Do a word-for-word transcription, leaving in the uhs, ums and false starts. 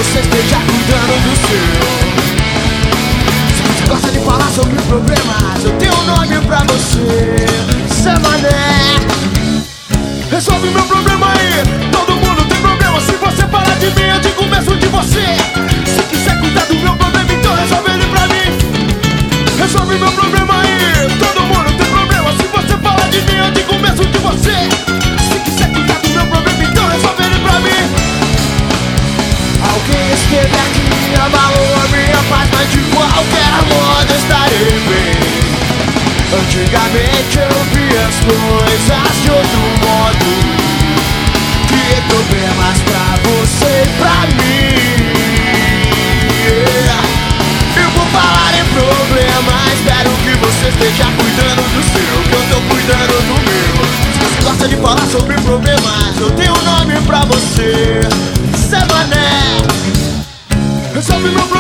você esteja cuidando do seu. Se você gosta de falar sobre problemas, eu tenho um nome pra você. Zé Mané. Resolve meu problema aí. Todo mundo tem problema. Se você falar de mim, eu te converso de você. Se quiser cuidar do meu problema, então resolve ele pra mim. Resolve meu problema aí. Todo mundo tem problema. Se você falar de mim, eu te converso de você. Se quiser cuidar do meu problema, então resolve ele pra mim. Alguém esteve aqui, abalou a minha paz, mas de qualquer modo estarei bem. Antigamente eu via as coisas de outro modo. Criei problemas pra você e pra mim. Yeah. Eu vou falar em problema, espero que você esteja cuidando do seu, que eu tô cuidando do meu. Se você gosta de falar sobre problemas, eu tenho um nome pra você. Zé Mané. Resolve meu problema.